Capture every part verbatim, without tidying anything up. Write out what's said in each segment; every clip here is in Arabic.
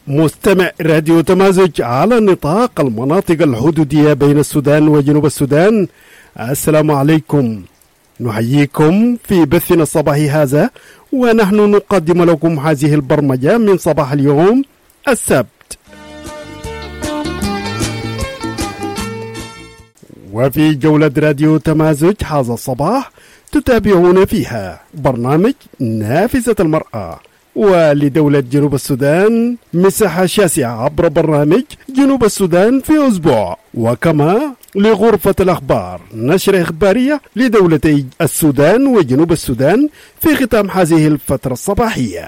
مستمع راديو تمازج على نطاق المناطق الحدودية بين السودان وجنوب السودان، السلام عليكم. نحييكم في بثنا الصباحي هذا، ونحن نقدم لكم هذه البرمجة من صباح اليوم السبت. وفي جولة راديو تمازج هذا الصباح تتابعون فيها برنامج نافذة المرأة، ولدولة جنوب السودان مساحة شاسعة عبر برنامج جنوب السودان في أسبوع، وكما لغرفة الأخبار نشرة إخبارية لدولتي السودان وجنوب السودان في ختام هذه الفترة الصباحية.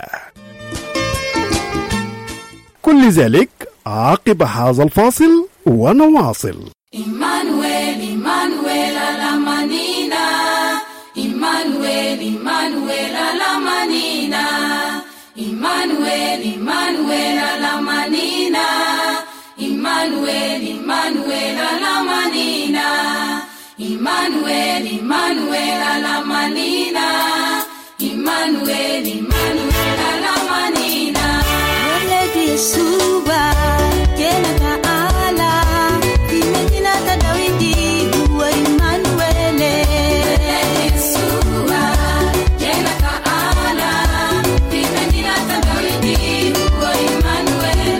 كل ذلك عقب هذا الفاصل ونواصل. Emmanuel, Emmanuel alamanina, Emmanuel, Emmanuel alamanina, Emmanuel, Emmanuel alamanina, Emmanuel, Emmanuel alamanina, Emmanuel, Emmanuel alamanina, Emmanuel, Emmanuel alamanina. Waladi suba kena ala Medina Dawidi huwa Emmanuel Yeshua jela kaala Medina Dawidi huwa Emmanuel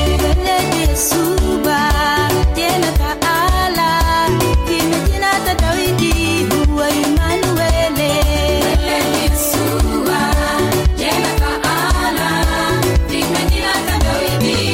Yeshua jela kaala Medina Dawidi huwa Emmanuel Yeshua jela kaala Medina Dawidi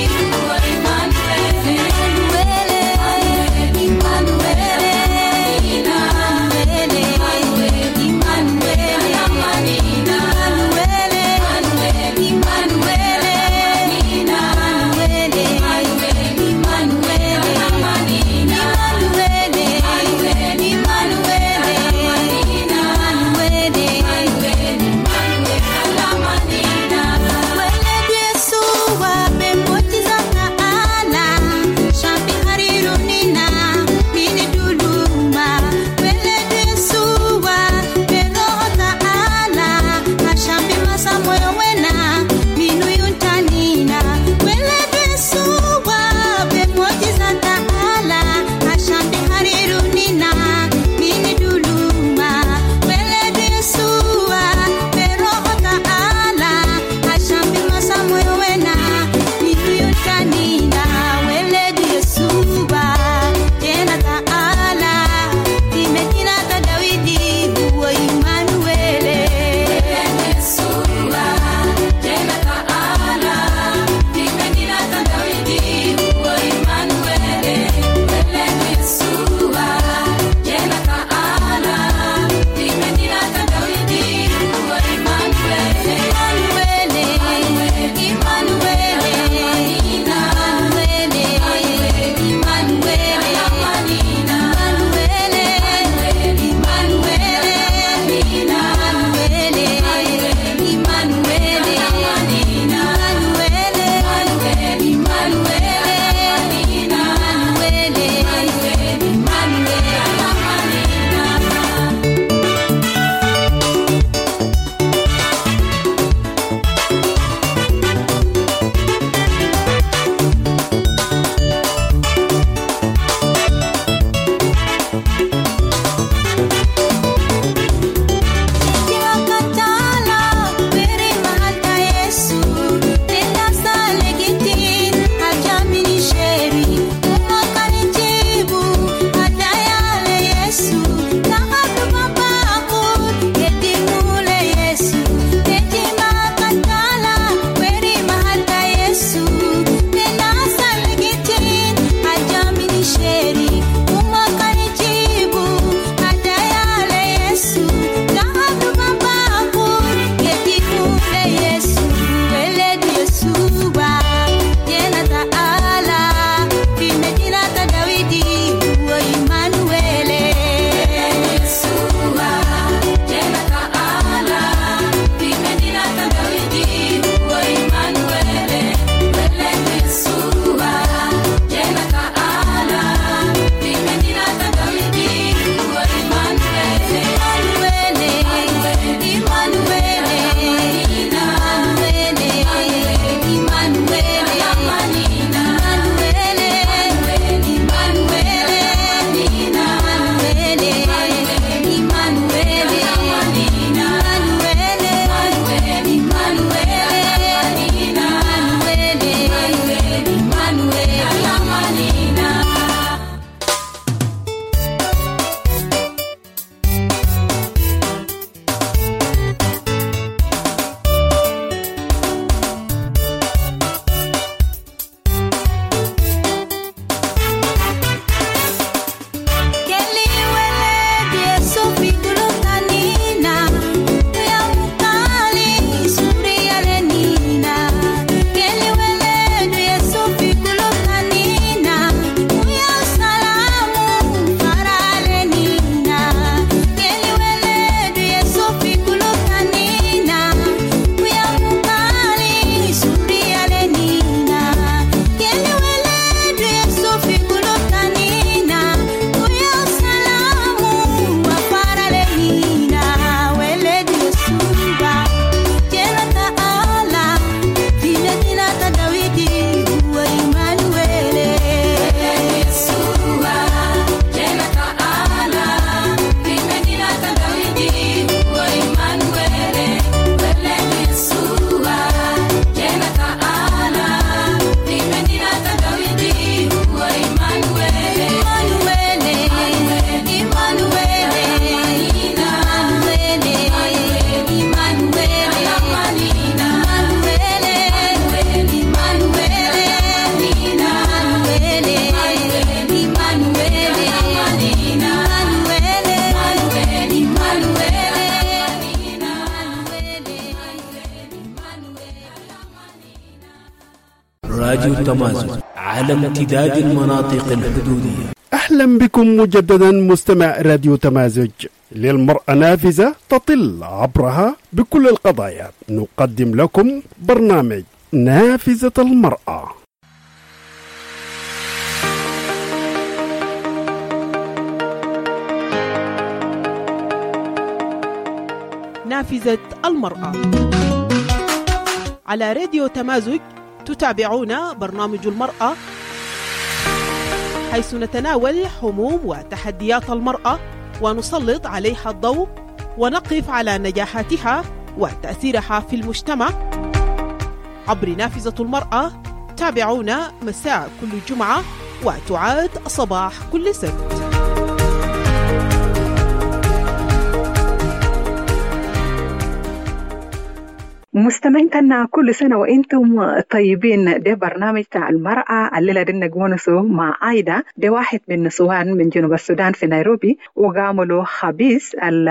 راديو تمازج على امتداد المناطق الحدودية. أهلا بكم مجددا مستمع راديو تمازج. للمرأة نافذة تطل عبرها بكل القضايا. نقدم لكم برنامج نافذة المرأة. نافذة المرأة على راديو تمازج. تتابعون برنامج المرأة، حيث نتناول هموم وتحديات المرأة ونسلط عليها الضوء ونقف على نجاحاتها وتأثيرها في المجتمع عبر نافذة المرأة. تابعونا مساء كل جمعة وتعاد صباح كل سبت. مستمعينا كل سنة وإنتم طيبين. ده برنامج تاع المرأة الليلة دي نجونسو مع عايدة. ده واحد من نسوان من جنوب السودان في نيروبي، وقاملوا خبيث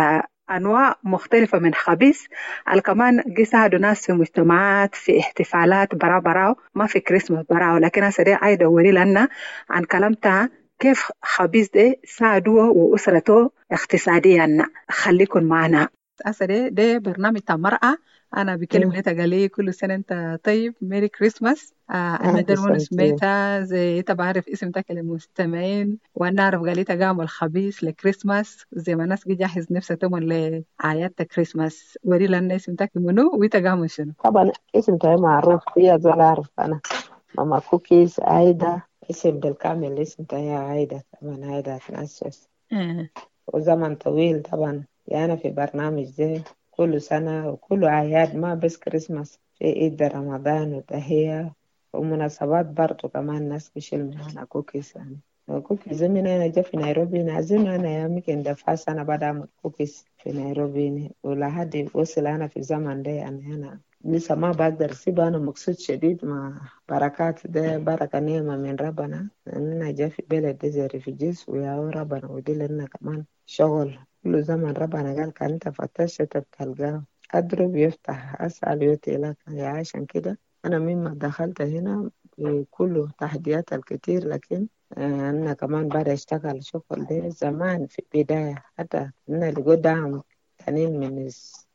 الأنواع مختلفة من خبيث الكمان قسادوا ناس في مجتمعات في احتفالات برا براو، ما في كريسماس براو، لكن أسا عايدة وري لنا عن كلامتها كيف خبيث ده ساعدوه وأسرته اقتصاديا. خليكم معنا. أسا ده, ده برنامج تاع مرأة. أنا بكلم نتا قال لي كل سنة أنت طيب، ميري كريسماس. آه أنا درونا سميتها زي أنت بعرف اسم تاك المستمعين، وأنا أعرف قال لي تقام الخبيث لكريسماس زي ما الناس جاهز نفسها تمن لآيات كريسماس. وري لنا اسم تاك منو ويتقام شنو؟ طبعا اسم تاعي معروف فيها زول أعرف أنا ماما كوكيز عايدة. اسم بالكامل اسم تاعي عايدة، طبعا عايدة تنسس آه. وزمن طويل طبعا. يعني في برنامج ده كل سنة وكل أعياد، ما بس كريسماس، في عيد رمضان وتهية ومناسبات برضو كمان ناس بيشيل معنا كوكيز. يعني كوكيز من أنا جا في نيروبي نازل أنا يمكن دفع سنة بعد أعمل كوكيز في نيروبي، ولحد وصل أنا في الزمن ده يعني أنا لسه ما بقدر سيبه. أنا مقصود شديد مع بركات ده، بركة نعمة من ربنا أننا جا في بلد ده زي ريفيجيز، ويا ربنا ودي لنا كمان شغل. كل زمن ربنا قال كان انت فتشت تلقاه، اضرب يفتح، اسال يؤتي لك. عشان كده انا مما دخلت هنا بكل تحديات الكتير، لكن آه انا كمان بعد اشتغل شغل ده زمان في بداية، حتى انا لقوا دعم تانين من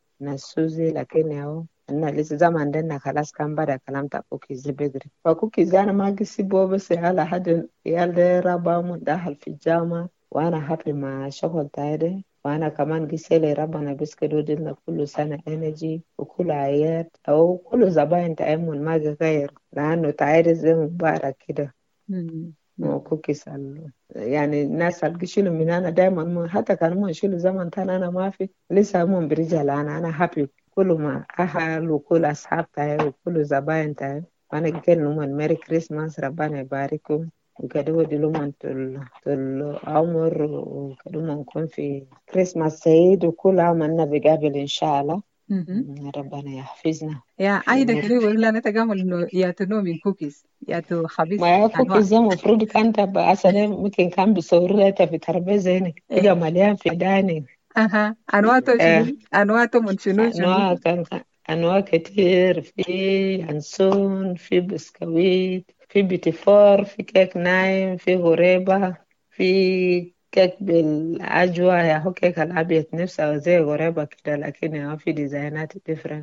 السوزي، لكن ياهو انا لسه زمان ده خلاص كان بعد كلام تا كوكيز بدري. فكوكيز انا ما قسيبه بس على حد يال ده ربا مدخل في الجامعة، وانا حابب مع شغل تاعي. وانا كمان قسيلي ربنا بس كده دلنا كل سنة انرجي وكل عياد او كل زباين تأمل ما غير، لانه تعيد زي مبارك كده. وكوكيس يعني الناس اللي يشيلوا من انا دايما، حتى كانوا يشيلوا زمن تاني انا ما في لسه هم برجال. انا انا حابب كل ما اهل وكل اصحاب تاعي وكل زباين تاعي، وانا قلت لهم ميري كريسماس، ربنا يباركم وكده ودي لهم طول طول عمر، وكده نكون في كريسماس سعيد وكل عام أنا بقابل إن شاء الله. ربنا يحفظنا. يا عايدة كده ولا أنا تقامل إنه يا تنو من كوكيز يا تو خبيث. ما كوكيز ده المفروض كان تبقى أصلا ممكن كان بيصور لها في ترابيزة هنا كده مليان في داني. أها أنواع شنو؟ أنواع من شنو شنو؟ أنواع كان أنواع كتير، في ينسون، في بسكويت، في بيتيفور، في كيك نايم، في غريبة، في كيك بالعجوة يا هو كيك الأبيض نفسه زي غريبة كده، لكن يا في ديزاينات ديفرنت.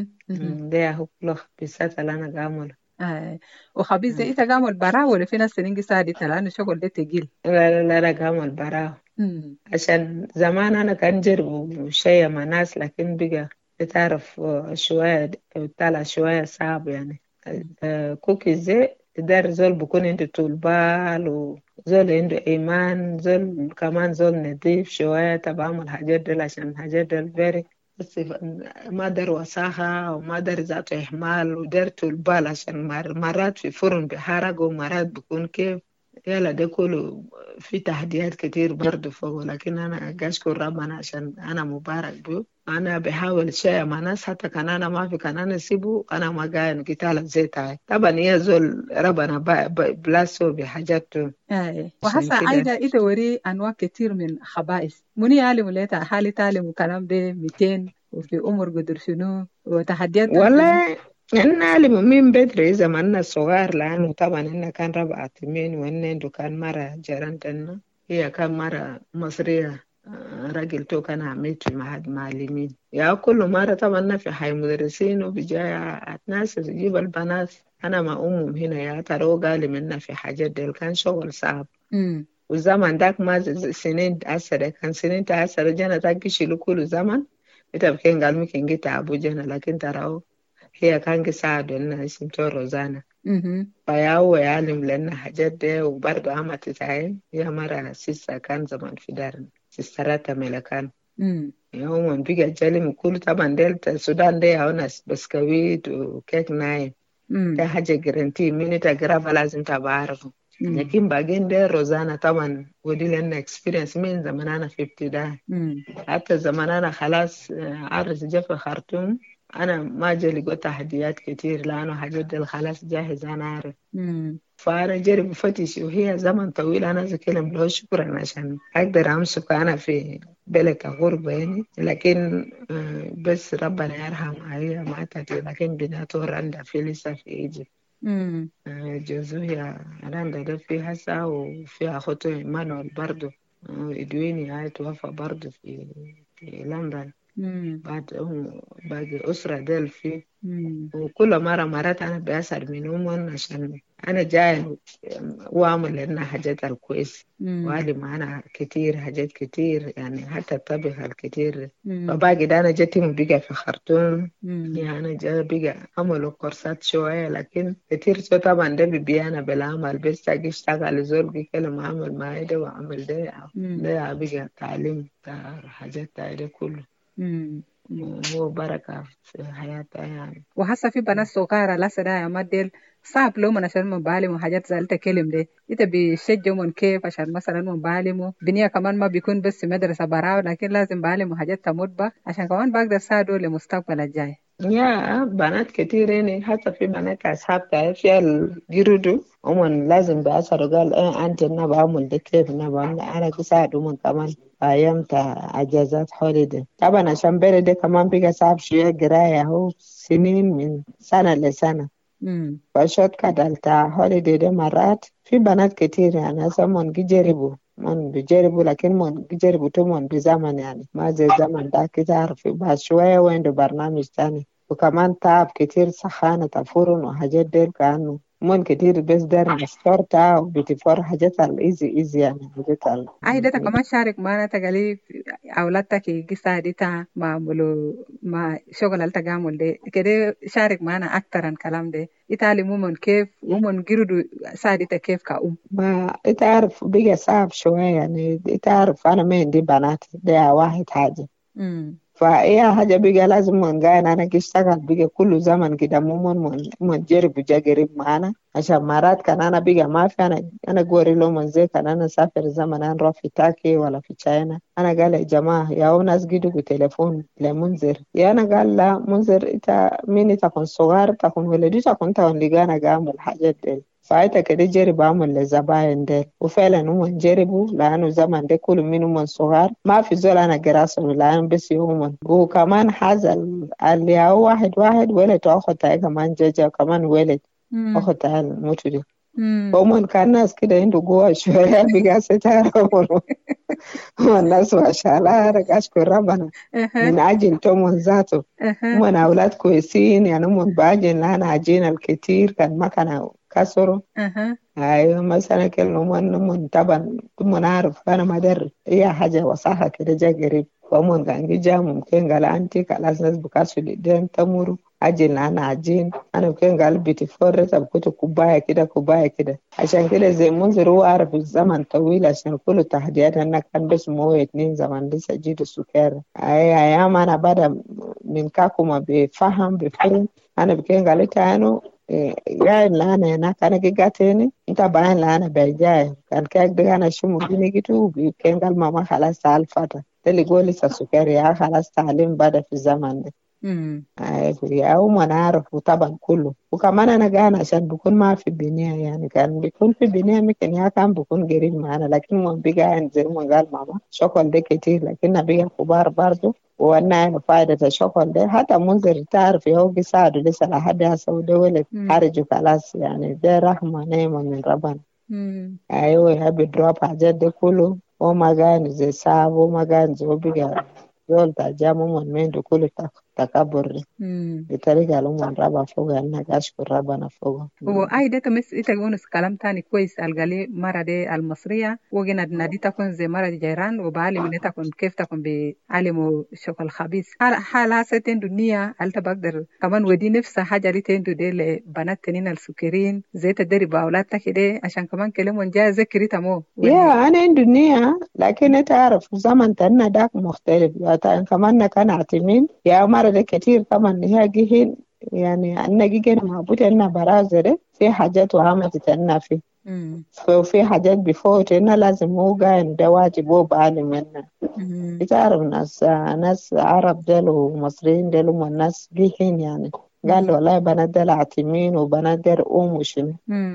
ده يا هو كله خبيثات اللي أنا قامله. آه. وخبيث ده إنت قامل براو ولا في ناس تنجي سادي لأنه شغل ده تقيل؟ لا لا لا قامل براو عشان زمان أنا كان جرب شيء مع ناس، لكن بقى بتعرف شوية بتطلع شوية صعب يعني. آه كوكيز زي تدار زول بكون عنده طول بال وزول عنده إيمان، زول كمان زول نظيف شوية تبعمل الحاجات دي، عشان الحاجات دي فيري بس ما در وساخة وما در ذاته إحمال ودر طول بال، عشان مرات في فرن بحرق ومرات بكون كيف يلا ده كله في تحديات كتير برضو فوق. لكن أنا أشكر ربنا عشان أنا مبارك بيه. أنا بحاول شيء مع ناس حتى كان أنا ما في كان أنا سيبه أنا ما قاين قتال زيتها طبعا يزول ربنا بلاسو بحاجاته. آه. وحسا عايدة إذا وري أنواع كتير من خبائث مني يعلم ليتا حالي تعلم وكلام ده ميتين وفي أمر قدر شنو وتحديات والله يعني نعلم من بدري زماننا الصغار، لأنه طبعا إنه كان ربع تمين وإنه كان مرة جارنتنا، هي كان مرة مصرية، آه، راجل تو كان عميد في معهد معلمين. يا كل مرة طبعا في حي مدرسين وبجاي ناس يجيب البنات. أنا مع أمهم هنا يا ترى قال منا في حاجات ديل كان شغل صعب. مم. والزمن داك ما ز- سنين أسرة كان سنين تأسرة جانا تاكي شيلو كل زمن. إذا بكين قال ممكن جيت أبو جانا، لكن ترى هي كان قصاد إنها اسمها روزانا. مهم. فيا هو يعلم لنا حاجات دي. وبرضه عمت تعين هي مرة سيسا كان زمان في دارنا سيستراتها ملكان. مم. يوم بيجي جالي مكول طبعا ديلتا السودان دي هونس بسكويت وكيك نايم. مم. ده حاجة جرانتي مين تقرأها لازم تبقى عارفه. مم. لكن باقين ده روزانا طبعا ودي لنا اكسبيرينس من زمان أنا في ابتدائي. مم. حتى زمان أنا خلاص آه، عرس جا في خرطوم. أنا ما جالي قلت تحديات كتير لأنه حاجات دي خلاص جاهز أنا عارف. مم. فأنا جري بفتش وهي زمن طويل أنا أتكلم له شكرا عشان أقدر أمسك أنا في بلد غربة يعني. لكن آه، بس ربنا يرحم هي ماتت، لكن بناته رندا في لسه في إيجيبت. مم. آه، جوزها رندا ده في هسا، وفي أخوته إيمانويل برضو. آه، إدويني هاي توفى برضو في في لندن. مم. بعد أم باقي أسرة ديل فيه. مم. وكل مرة مرات أنا بأسأل منهم عشان أنا جاي وأعمل لنا حاجات الكويس. مم. وقالي معنا كتير حاجات كتير يعني حتى الطبخ الكتير. مم. فباقي ده أنا جيت بقى في خرطوم. مم. يعني أنا جا بقى عملوا كورسات شوية، لكن كتير شو طبعا ده بيبيانا بالعمل. بس أجي أشتغل زول بيكلم عمل معي ده وعمل ده. مم. ده بقى تعليم بتاع حاجات ده كله. مم. هو بركة في حياتها يعني. وهسه في بنات صغيرة لسه ده يا مدل صعب لهم عشان من بعلم وحاجات زي التكلم دي. إنت بيشجعوا من كيف عشان مثلا من بعلمه بنية كمان ما بيكون بس مدرسة براو، لكن لازم بعلم وحاجات تموت عشان كمان بقدر ساعدوا لمستقبل الجاي. يا بنات كتير يعني حتى في بنات أصحاب تعرفي الجردو هم لازم بأثر قال إيه أنت أنا بعمل ده كيف أنا بعمل أنا بساعدهم كمان أيام تا أجازات حولي. طبعا عشان بيري ده كمان بيجا صعب شوية قراية هو سنين من سنة لسنة. امم فشوت كدل تا حولي ده مرات في بنات كتير يعني هسه من جربوا من بيجربوا، لكن من بيجربوا تمن بزمن يعني ما زي زمن ده كده عارفين بعد شوية وين ده برنامج تاني. وكمان تعب كتير سخانة فرن وحاجات ديل كأنه من كتير بس دار مستور تعب وبتفور حاجات الإيزي إيزي يعني حاجات ال أي ده كمان شارك معنا تقالي أولادك قصة دي تا معملوا مع شغل التجامل ده كده شارك معنا أكتر عن كلام ده يتعلموا من كيف ومن جردوا ساعدتها كيف كأم. ما تعرف بقى صعب شوية يعني. تعرف أنا ما عندي بنات ده واحد حاجة. امم فهي حاجة بقى لازم من قاين أنا أشتغل بقى كل زمن كده مو من من من جرب جا قريب معانا عشان مرات كان أنا بقى ما في أنا أنا قوري له من زي كان أنا سافر زمن أنا نروح في تاكي ولا في تشاينا. أنا قال يا جماعة يا ناس جدوا بتليفون لمنذر يا أنا قال لا منذر إنت مين تكون صغار تكون ولدي تكون تكون لقانا قام الحاجات دي. فايتا كده جرب أعمل للزباين دي وفعلا هم جربوا لأنه زمن ده كل منهم من صغار ما في زول أنا قراسهم لأن بس يوم. وكمان حازل اللي هو واحد واحد ولد أخوتها كمان جاجا كمان ولد أخوتها الموتو دي. هم كان ناس كده عنده قوة شوية بقى ستارة والناس ما شاء الله أشكر ربنا من أجل توم ذاته. هم أولاد كويسين يعني هم باجين لأنا عجين الكتير كان ما كانوا كسروا. أيوة مثلا كلمة من طبعا كنا نعرف أنا ما در هي حاجة وصحة كده جا قريب. فهم كان جا ممكن قال أنتي خلاص ناس بكاسو لدين تمروا عجين أنا عجين أنا ممكن قال بتفرط بكتو كوباية كده كوباية كده عشان كده زي منذر هو عارف الزمن طويل عشان كل تحديات أنا كان بس موية اتنين زمن لسه جيد السكر. أي أيام أنا بدأ من كاكوما بفهم بفهم أنا بكين قالت أنا يعني لأنا هناك أنا جاتني أنت باين لأنا بيجاي كان كيك ده أنا شو مديني جتو بكين قال ماما خلاص تعال فترة اللي يقول لسه السكر يا خلاص تعليم بدأ في الزمن ده. أو ما نعرف طبعا كله. وكمان أنا قاعد عشان بكون ما في بنية، يعني كان بيكون في بنية ممكن يا كان بيكون قريب معنا، لكن ما بقى عند زي ما قال ماما شغل ده كتير، لكن بقى كبار برضه. وانا فائدة الشغل ده حتى منذر تعرف يهو بيساعدوا لسه لحد هسه ده ولد خارج خلاص، يعني ده رحمة نعمة من ربنا. أيوة يحب يدرب حاجات ده كله، وما كان زي صعب وما كان زي بقى يقول تجامع من مين ده كله تكبر بطريقة لهم ربنا فوق، أنا أشكر ربنا فوق. وأي ده تمس إتجونس كلام تاني كويس الجالي مرة دي المصرية وجنا نادي تكون زي مرة جيران وبعلم إن تكون كيف تكون بعلم شغل خبيث حال حال هستين دنيا هل تبقدر كمان ودي نفسها حاجة دي تندو دي لبنات تنين السكرين زي تدري بأولادها كده عشان كمان كلمون جاء ذكري تمو. يا أنا دنيا لكن تعرف زمن تنا داك مختلف يعني كمان كان عتمين يا مرة ده كتير كمان هي جهين يعني أنا جينا معبود أنا برازة في حاجات وعملت تنا في ففي حاجات بفوت أنا لازم هو قاين ده واجب هو بعلم منا. تعرف ناس ناس عرب دلو مصريين دلو من ناس جهين يعني قال والله بنات دل عتمين وبنات دل أم وشنو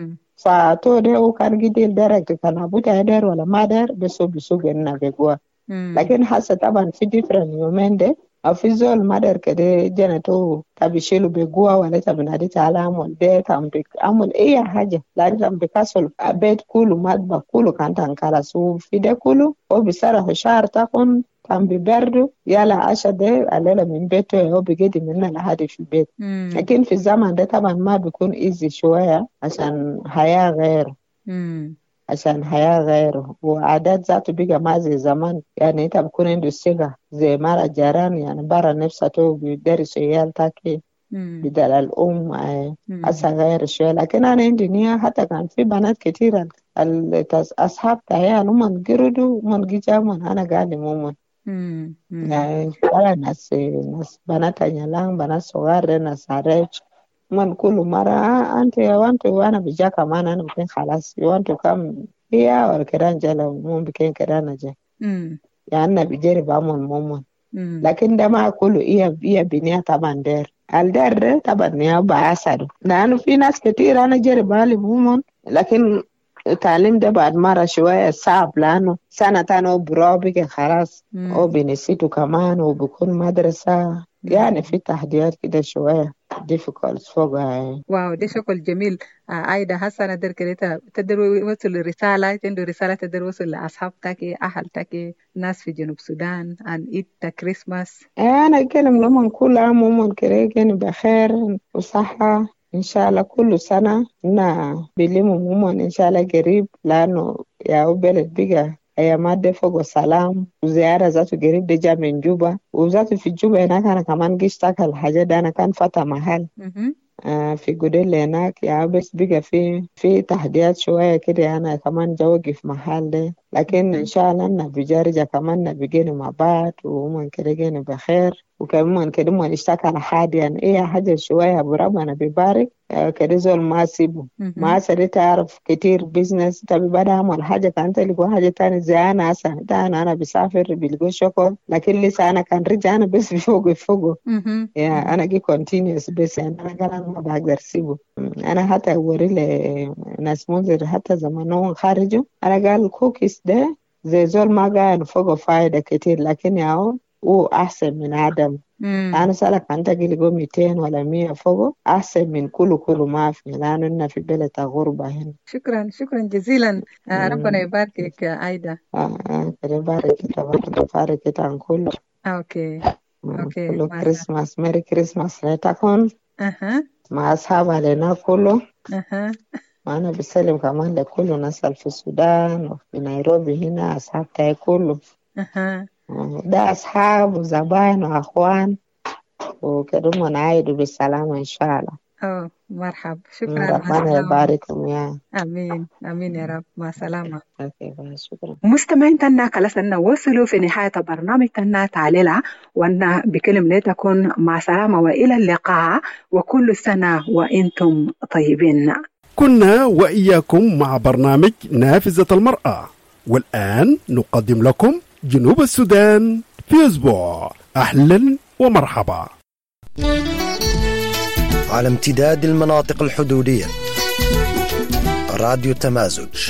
فاتو ده وكان جديل درجة كان أبوه دار ولا ما دار بسوا بسوا جنا بجوا. لكن حاسة طبعا في different يومين ده أو في زول ما دار كده جنا تو تبيشيلو بجوا ولا تبنادي تعلم وده تام بك أمول أي حاجة لكن تام بكاسل بيت كله مطبخ كله كان تنكرسو في ده كله أو بسرعة شهر تكون كان ببرده يلا عشا ده على من بيته هو بيجي مننا لحد في البيت. لكن في الزمن ده طبعا ما بيكون إيزي شوية عشان حياة غير عشان حياة غير وعادات ذاته بيجا ما زي زمان يعني انت بكون عنده السجة زي مرة جيران يعني برا نفسه تو بيدرس عيال تاكي بدل الأم أسا غير شوية. لكن أنا عندي نية حتى كان في بنات كتير أصحاب عيال ومن قردوا ومن جيجامون أنا قاعد مومن يعني ولا ناس ناس بنات نيلان بنات صغار ناس عريج من كل مرة أنت وأنت وأنا بجا كمان أنا ممكن خلاص وأنت كم هي ولا كده نجلا مو بكين كده نجى يعني أنا بجري بعمل مومن. لكن ده ما كله إيه إيه بنية طبعا دير الدير طبعا يا بعسر لأنه في ناس كتير أنا جري بالي مومن. لكن التعليم ده بعد مرة شوية صعب لأنه سنة تانية برابك خلاص أو بنسيته كمان وبكون مدرسة يعني في تحديات كده شوية difficult فوقها. واو ده شكل جميل. عايدة هسه أنا در كده تقدر وصل رسالة تندو رسالة تقدر وصل لأصحابتك أهلتك ناس في جنوب السودان عن إيد كريسماس. أنا أتكلم لهم كل عام وهم كده بخير وصحة إن شاء الله كل سنة نا بليمو مومن إن شاء الله قريب لأنه يا بلد بيجا هي مادة فوق السلام وزيارة ذاته قريب دي جا من جوبا وذاته في جوبا هناك أنا كمان جيشتاك الحاجة ده أنا كان فتح محل آه في قديل هناك يا بس بيجا في في تحديات شوية كده أنا كمان جوقي في محل ده. لكن إن شاء الله أنا بجارجة كمان نبيجينا مع بعض ومن كده جينا بخير وكمان كده ما نشتاك على حد يعني إيه حاجة شوية بربنا بيبارك آه كده زول ما سيبه ما سري تعرف كتير بيزنس تبي بدأ عمل حاجة كانت لقوا حاجة تانية زي أنا أصلا ده أنا أنا بسافر بلقوا شغل لكن لسه أنا كان رجع أنا بس بفوق بفوق يا أنا جي continuous بس يعني أنا قال ما بقدر سيبه. أنا حتى أوري لناس منذر حتى زمانهم خارجوا أنا قال كوكيس ده زي زول ما قاعد فوق فايدة كتير لكن ياهو هو أحسن من عدم. أنا سألك أنت قلت قوم مئتين ولا مية فوق أحسن من كله كله ما في لأنه إننا في بلد غربة هنا. شكرا شكرا جزيلا. آه ربنا يباركك يا عايدة. آه آه يبارك يبارك عن كله. أوكي أوكي. كله كريسماس ميري كريسماس لا تكون أها مع أصحابها لنا كله. أها وأنا بسلم كمان لكل ناس في السودان وفي نيروبي هنا أصحاب تاعي كله. أها ده أصحاب وزبائن وأخوان وكده نعيدوا بالسلامة إن شاء الله. أوه مرحب. شكرا. ربنا يباركم يا آمين آمين يا رب. مع السلامة. أوكي شكرا. مستمعين تنا كلاسنا وصلوا في نهاية برنامج تنا تعليلا وأن بكلم لا تكون مع سلامة وإلى اللقاء وكل سنة وإنتم طيبين. كنا وإياكم مع برنامج نافذة المرأة والآن نقدم لكم جنوب السودان في أسبوع. أهلا ومرحبا. على امتداد المناطق الحدودية راديو تمازج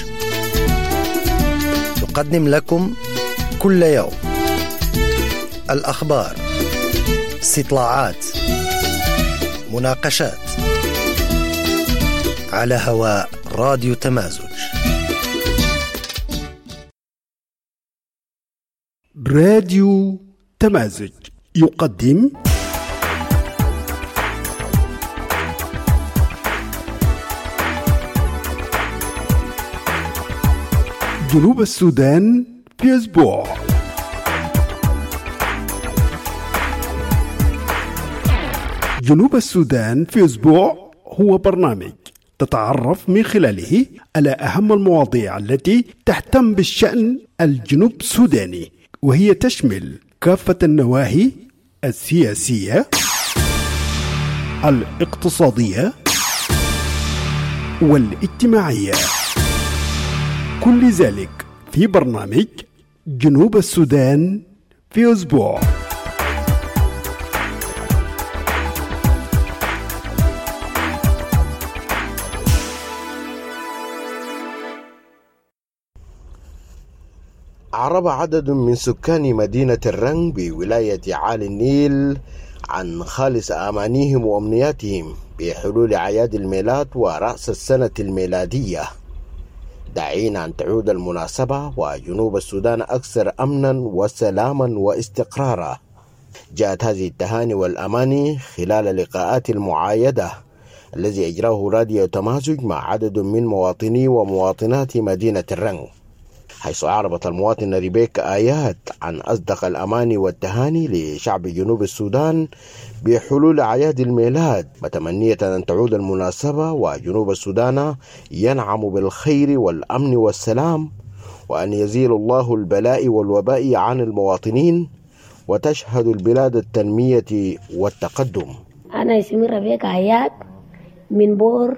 تقدم لكم كل يوم الأخبار، استطلاعات، مناقشات على هواء راديو تمازج. راديو تمازج يقدم جنوب السودان في أسبوع. جنوب السودان في أسبوع هو برنامج تتعرف من خلاله على أهم المواضيع التي تهتم بالشأن الجنوب السوداني، وهي تشمل كافة النواحي السياسية، الاقتصادية والاجتماعية، كل ذلك في برنامج جنوب السودان في أسبوع. أعرب عدد من سكان مدينة الرنج بولاية عالي النيل عن خالص آمانيهم وأمنياتهم بحلول أعياد الميلاد ورأس السنة الميلادية، داعين أن تعود المناسبة وجنوب السودان أكثر أمنا وسلاما واستقرارا. جاءت هذه التهاني والأماني خلال لقاءات المعايدة الذي أجراه راديو تمازج مع عدد من مواطني ومواطنات مدينة الرنج، حيث أعربت المواطنة ريبيكا آيات عن أصدق الأماني والتهاني لشعب جنوب السودان بحلول أعياد الميلاد، متمنية أن تعود المناسبة وجنوب السودان ينعم بالخير والأمن والسلام، وأن يزيل الله البلاء والوباء عن المواطنين، وتشهد البلاد التنمية والتقدم. أنا اسمي ريبيكا آيات من بور،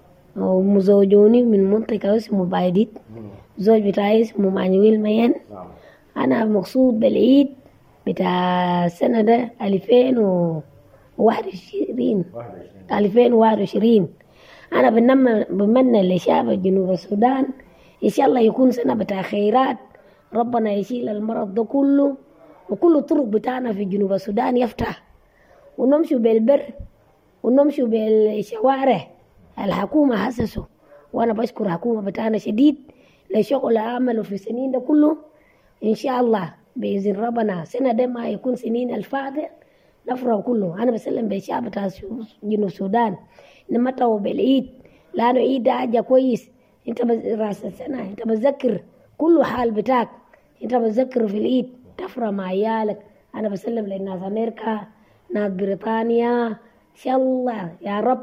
ومزوجوني من منطقة اسمه بايديت، زوج بتاعي اسمه مانويل ميان. أنا مقصود بالعيد بتاع السنة ده ألفين وواحد وعشرين ألفين وواحد وعشرين. أنا بنم بمنى لشعب جنوب السودان إن شاء الله يكون سنة بتاع خيرات، ربنا يشيل المرض ده كله، وكل الطرق بتاعنا في جنوب السودان يفتح، ونمشوا بالبر ونمشوا بالشوارع الحكومة حسسوا. وأنا بشكر الحكومة بتاعنا شديد لشغل عمله في السنين ده كله. إن شاء الله بإذن ربنا سنة ده ما يكون سنين الفاتحة نفرح كله. أنا بسلم بالشعب بتاع جنوب السودان نمتعوا بالعيد، لأنه عيد ده حاجة كويس. أنت راس السنة أنت بتذكر كل حال بتاعك، أنت بتذكر في العيد تفرح مع عيالك. أنا بسلم للناس أمريكا، ناس بريطانيا، إن شاء الله يا رب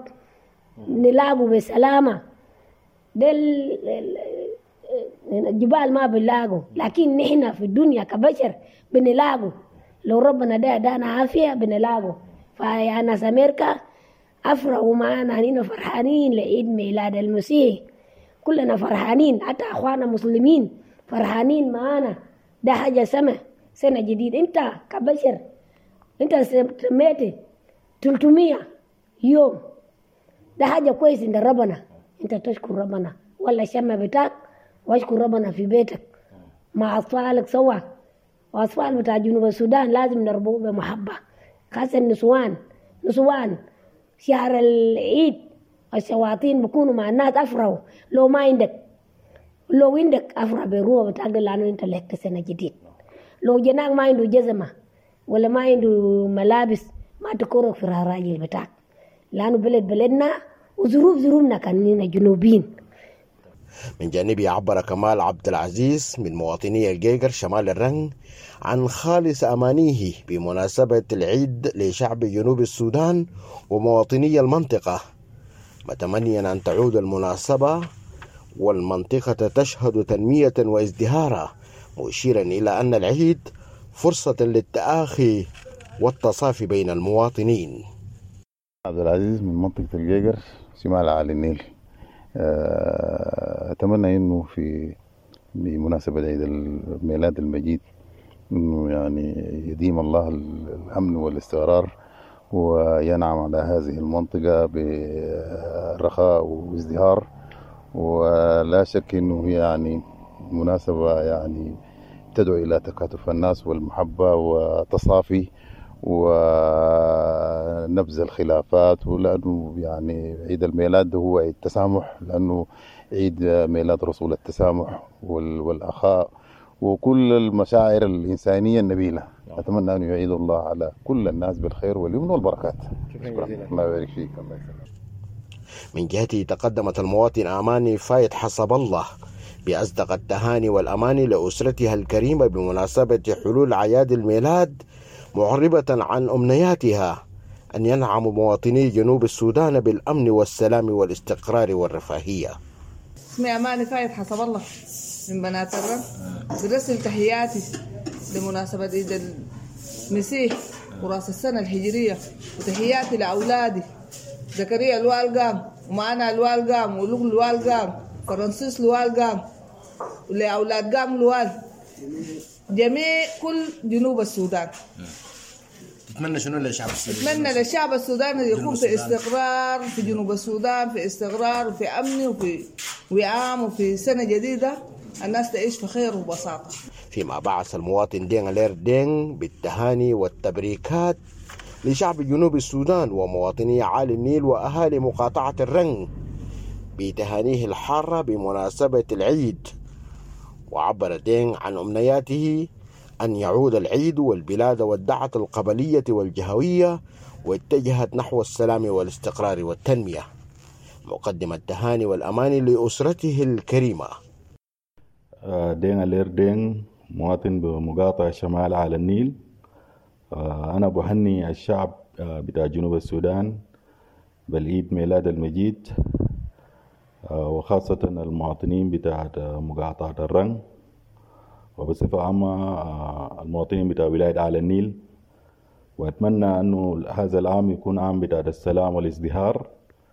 نلاقوا بسلامة. دل الجبال ما بنلاقوا، لكن نحن في الدنيا كبشر بنلاقوا. لو ربنا ده دانا عافية بنلاقوا. فيا ناس أمريكا أفرحوا معنا، هنين فرحانين لعيد ميلاد المسيح، كلنا فرحانين، حتى أخوانا مسلمين فرحانين معنا. ده حاجة سمة سنة جديد. أنت كبشر أنت سميت ثلاثمية يوم، ده حاجة كويس عند ربنا. أنت تشكر ربنا ولا شمة بتاعك، واشكر ربنا في بيتك مع أطفالك سوا. وأطفال بتاع جنوب السودان لازم نربوه بمحبة، خاصة النسوان. نسوان شهر العيد الشواطين بيكونوا مع الناس أفرحوا. لو ما عندك لو عندك أفرح بروح بتاعك، لأنه أنت لك سنة جديد. لو جناك ما عنده جزمة ولا ما عنده ملابس ما تكرك في الراجل بتاعك، لأنه بلد بلدنا وظروف ظروفنا كاننا جنوبين. من جانبه عبر كمال عبد العزيز من مواطني الجيجر شمال الرنج عن خالص أمانيه بمناسبة العيد لشعب جنوب السودان ومواطني المنطقة، متمنيا أن تعود المناسبة والمنطقة تشهد تنمية وازدهارا، مشيرا إلى أن العيد فرصة للتآخي والتصافي بين المواطنين. عبد العزيز من منطقة الجيجر شمال عالي النيل. أتمنى إنه في بمناسبة عيد الميلاد المجيد إنه يعني يديم الله الأمن والاستقرار وينعم على هذه المنطقة برخاء وازدهار. ولا شك أنه يعني مناسبة يعني تدعو إلى تكاتف الناس والمحبة وتصافي ونبذ الخلافات. ولأنه يعني عيد الميلاد هو عيد تسامح، لأنه عيد ميلاد رسول التسامح والأخاء وكل المشاعر الإنسانية النبيلة. أتمنى أن يعيد الله على كل الناس بالخير واليمن والبركات. شكرا. الله يبارك فيك. الله يسلمك. من جهته تقدمت المواطن آماني فايد حسب الله بأصدق التهاني والأماني لأسرتها الكريمة بمناسبة حلول أعياد الميلاد، معربة عن أمنياتها أن ينعم مواطني جنوب السودان بالأمن والسلام والاستقرار والرفاهية. اسمي أماني فايد حسب الله من بنات الرم، برسل تحياتي لمناسبة عيد المسيح وراس السنة الهجرية، وتحياتي لأولادي زكريا الوالقام ومعنا الوالقام ولوك الوالقام فرانسيس الوالقام ولأولاد قام الوال جميع كل جنوب السودان. تتمنى شنو للشعب السوداني؟ أتمنى للشعب السوداني يكون في استقرار في جنوب السودان، في استقرار وفي أمن وفي وعام وفي سنة جديدة الناس تعيش في خير وبساطة. فيما بعث المواطن دين لير دين بالتهاني والتبريكات لشعب جنوب السودان ومواطني عالي النيل وأهالي مقاطعة الرنج بتهانيه الحارة بمناسبة العيد، وعبر دين عن أمنياته أن يعود العيد والبلاد ودعت القبلية والجهوية واتجهت نحو السلام والاستقرار والتنمية، مقدم التهاني والأمان لأسرته الكريمة. دين لير دين مواطن بمقاطعة شمال على النيل. أنا بهني الشعب بتاع جنوب السودان بالعيد ميلاد المجيد، وخاصة المواطنين بتاع مقاطعة الرنج، وبصفة عامة المواطنين بتاع ولاية على النيل. وأتمنى أنه هذا العام يكون عام بتاع السلام والازدهار،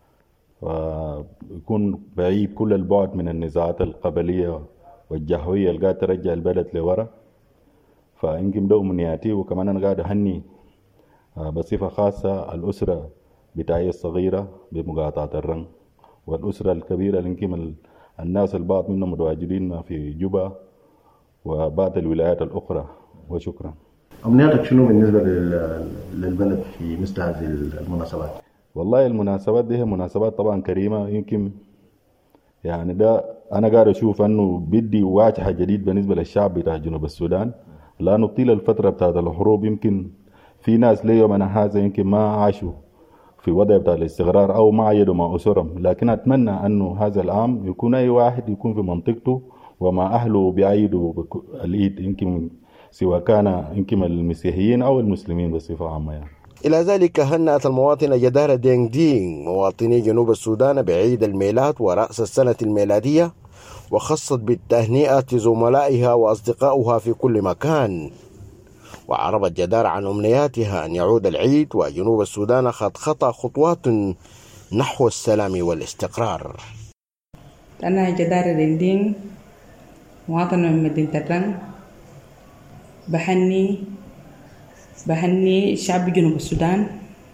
ويكون بعيد كل البعد من النزاعات القبلية والجهوية اللي قاعد ترجع البلد لورا. فإنكم ده أمنياتي، وكمان أنا قاعد أهني بصفة خاصة الأسرة بتاعي الصغيرة بمقاطعة الرنج، والأسرة الكبيرة اللي يمكن الناس البعض منهم متواجدين في جوبا وبعض الولايات الأخرى. وشكرا. أمنياتك شنو بالنسبة للبلد في مثل هذه المناسبات؟ والله المناسبات دي هي مناسبات طبعا كريمة. يمكن يعني ده أنا قاعد أشوف أنه بدي واجهة جديد بالنسبة للشعب بتاع جنوب السودان، لأنه طيل الفترة بتاعت الحروب يمكن في ناس ليومنا هذا يمكن ما عاشوا في وضع بتاع الاستقرار أو ما عيدوا مع أسرهم. لكن أتمنى أنه هذا العام يكون أي واحد يكون في منطقته ومع أهله بيعيدوا العيد، يمكن سواء كان يمكن المسيحيين أو المسلمين بصفة عامة يعني. إلى ذلك هنأت المواطنة جدارة دينغ دينغ مواطني جنوب السودان بعيد الميلاد ورأس السنة الميلادية، وخصت بالتهنئة زملائها وأصدقائها في كل مكان. وعربت جدارة عن أمنياتها أن يعود العيد وجنوب السودان قد خطى خطوات نحو السلام والاستقرار. أنا جدارة دينغ دينغ مواطنة من مدينة الرنج، بحني بهني شعب جنوب السودان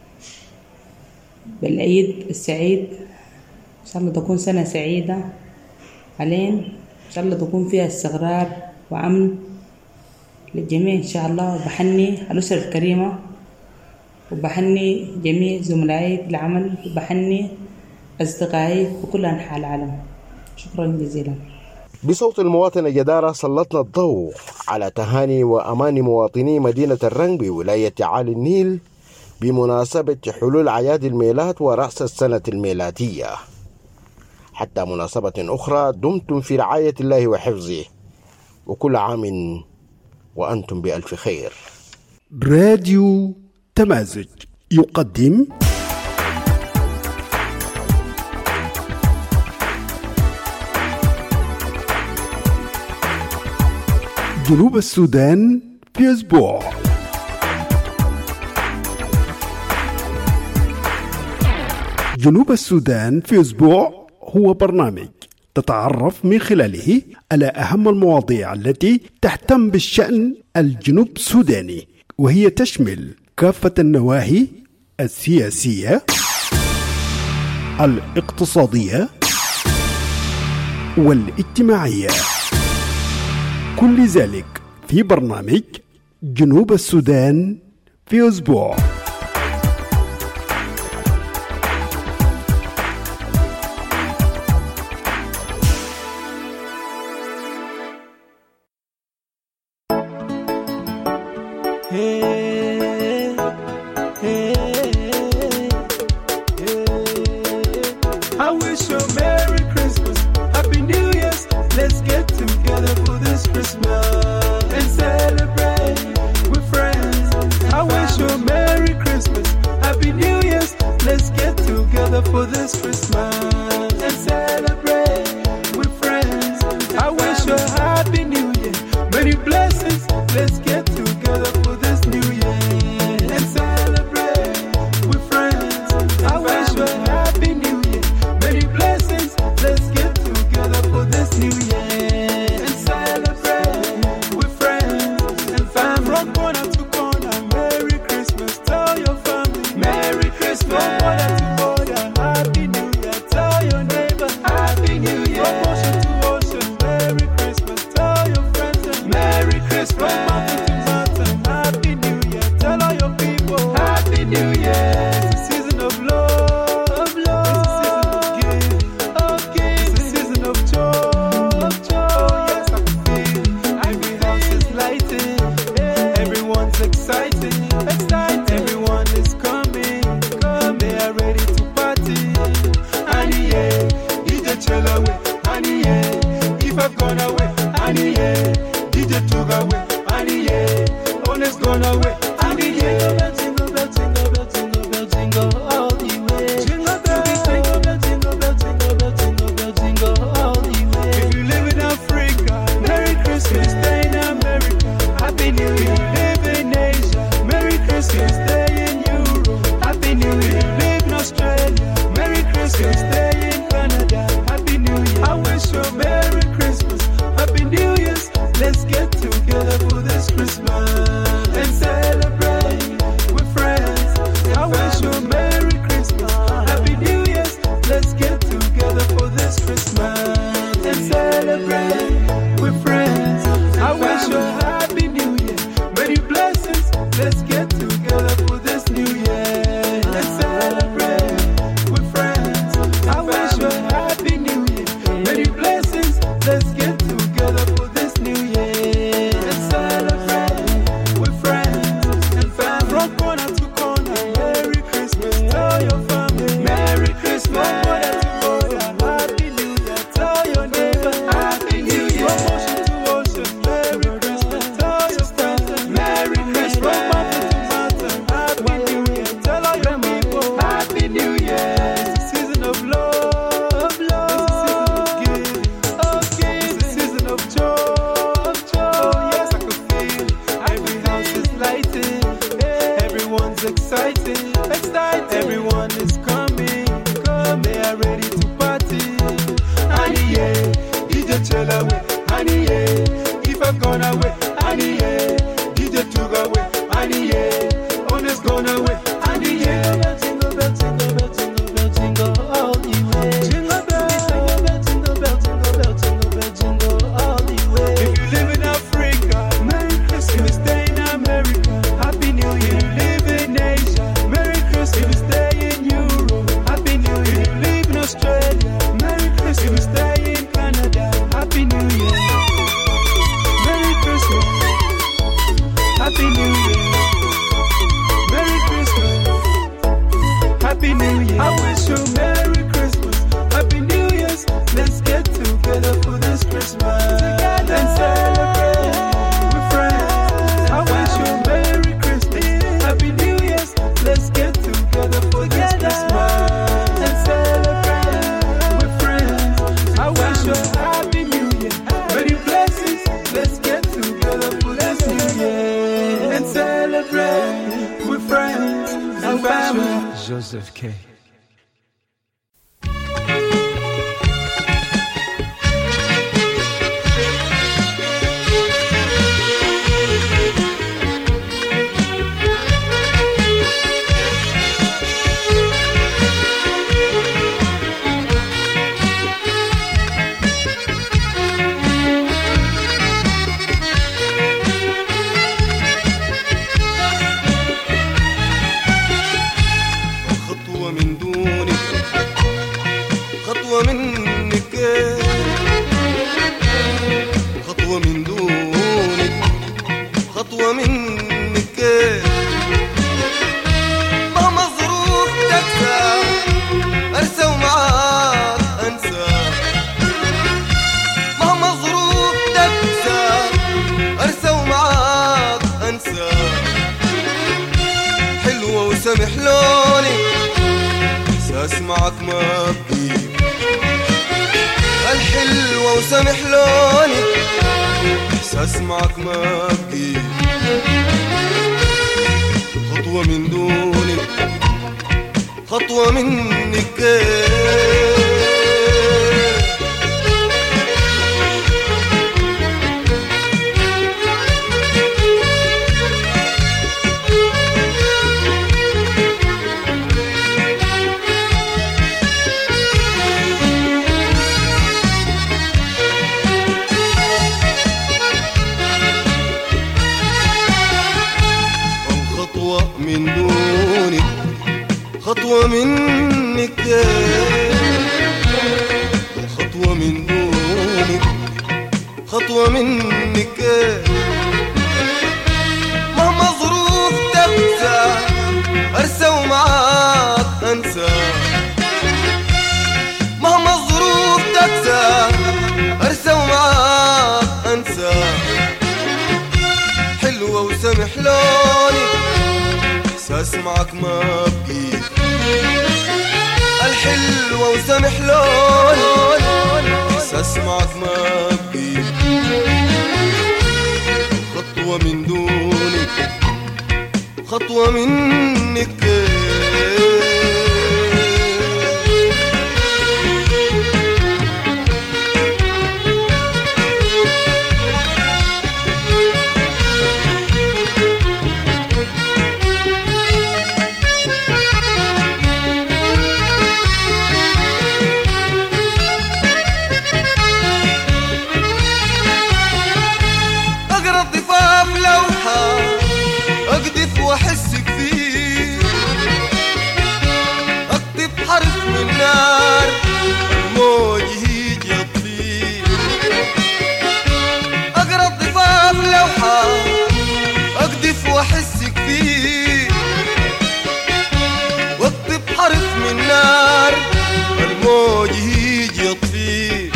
بالعيد السعيد. إن شاء الله تكون سنة سعيدة علينا، إن شاء الله تكون فيها استقرار وأمن للجميع إن شاء الله. وبحني الأسرة الكريمة، وبحني جميع زملائي في العمل، وبحني أصدقائي في كل أنحاء العالم. شكرا جزيلا. بصوت المواطنة جدارة سلطنا الضوء على تهاني وأمان مواطني مدينة الرنج بولاية عالي النيل بمناسبة حلول أعياد الميلاد ورأس السنة الميلادية. حتى مناسبة أخرى دمتم في رعاية الله وحفظه، وكل عام وأنتم بألف خير. راديو تمازج يقدم جنوب السودان في أسبوع. جنوب السودان في أسبوع هو برنامج تتعرف من خلاله على أهم المواضيع التي تهتم بالشأن الجنوب السوداني، وهي تشمل كافة النواحي السياسية، الاقتصادية والاجتماعية، كل ذلك في برنامج جنوب السودان في أسبوع. Joseph K. خطوة من دونك خطوة منك خطوة من دونك خطوة منك مهما ظروف تكسى أرسى ومعاك أنسى مهما ظروف تكسى أرسى ومعاك أنسى حلوة وسمح لوني إحساس معك ما بجيب الحلوة وسمح لوني إحساس معك ما بجيب خطوة من دونك خطوة منك من دونك خطوة منك خطوة من دونك خطوة منك مهما ظروف تبسى أرسى ومعاك أنسى مهما الظروف تبسى أرسى ومعاك أنسى حلوة وسمح لوني إحساس معك ما بجيب الحلوة وسمح لوني إحساس معك ما بجيب خطوة من دونك خطوة منك أقذف وأحسك فيه أكتب حرف من نار الموج يجي يطفيه أقرأ الضفاف لوحة أقذف وأحسك فيه وأكتب حرف من نار الموج يجي يطفيه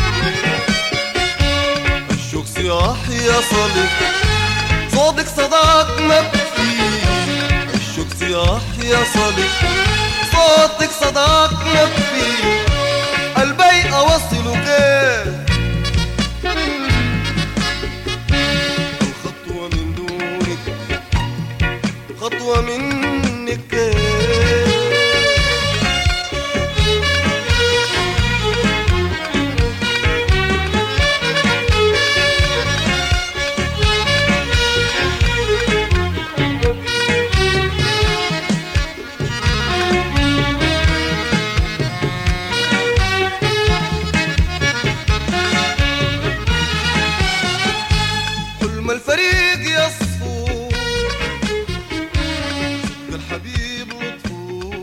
الشوق صياح يا صديق صوتك صداك مكفي الشوق صياح يا صديق صوتك صداك مكفي قلبي أوصله كيف الخطوة من دونك خطوة منك الفريق يصفو الحبيب لطفو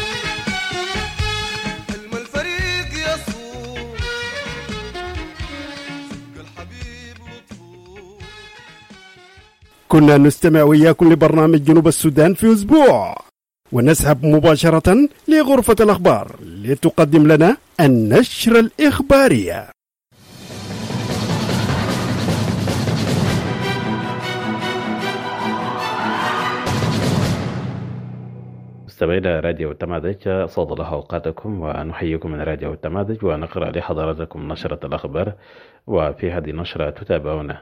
حلم الفريق يصفو الحبيب لطفو. كنا نستمع وياكم لبرنامج جنوب السودان في أسبوع، ونذهب مباشرة لغرفة الأخبار لتقدم لنا النشرة الإخبارية. مستمعينا راديو التماذج، صاد الله أوقاتكم ونحييكم من راديو التماذج، ونقرأ لحضراتكم نشرة الأخبار. وفي هذه النشرة تتابعون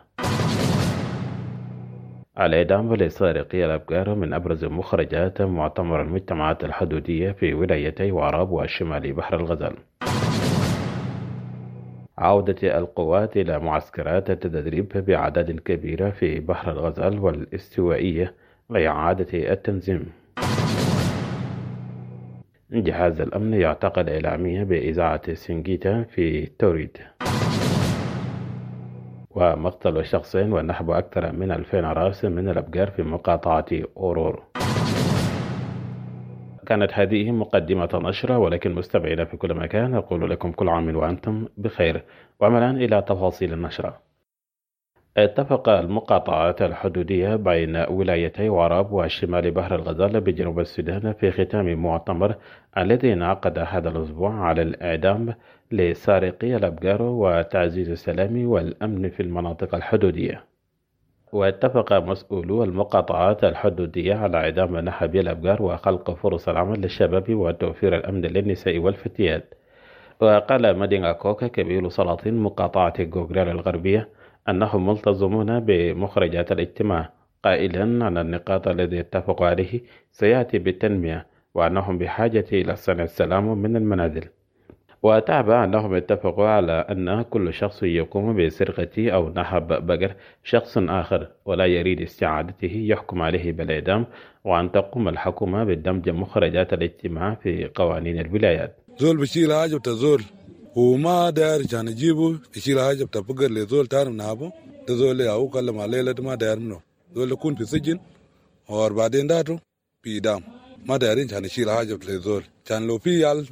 الإعدام لسارقي الأبقار من أبرز مخرجات مؤتمر المجتمعات الحدودية في ولايتي وعراب وشمال بحر الغزال. عودة القوات إلى معسكرات التدريب بأعداد كبيرة في بحر الغزال والاستوائية لإعادة التنظيم. جهاز الأمن يعتقل إعلامية بإذاعة سنجيتا في توريد. ومقتل شخصين ونحب أكثر من ألفين رأس من الأبقار في مقاطعة أورور. كانت هذه مقدمة نشرة، ولكن مستمعينا في كل مكان أقول لكم كل عام وأنتم بخير. وعملا إلى تفاصيل النشرة. اتفق المقاطعات الحدودية بين ولايتي وراب وشمال بحر الغزال بجنوب السودان في ختام مؤتمر الذي انعقد هذا الأسبوع على الإعدام لسارقي الأبقار وتعزيز السلام والأمن في المناطق الحدودية. واتفق مسؤولو المقاطعات الحدودية على إعدام نهب الأبقار وخلق فرص العمل للشباب وتوفير الأمن للنساء والفتيات. وقال مدينة كوكا كبير سلاطين مقاطعة جوجرال الغربية أنهم ملتزمون بمخرجات الاجتماع، قائلا أن النقاط الذي اتفقوا عليه سيأتي بالتنمية، وأنهم بحاجة إلى صنع السلام من المنازل. وتعبى أنهم اتفقوا على أن كل شخص يقوم بسرقة أو نهب بقر شخص آخر ولا يريد استعادته يحكم عليه بالإعدام، وأن تقوم الحكومة بدمج مخرجات الاجتماع في قوانين الولايات. زول بشيل حاجة بتاع زول وما داير كان يجيبه يشيل حاجة بتاع بقر لزول تاني نهبه، ده زول ياو كلم عليه ما داير منه، زول يكون في سجن और بعدين داتو في إعدام. ما دايرين كان يشيل حاجة بتاع زول، كان لو في يال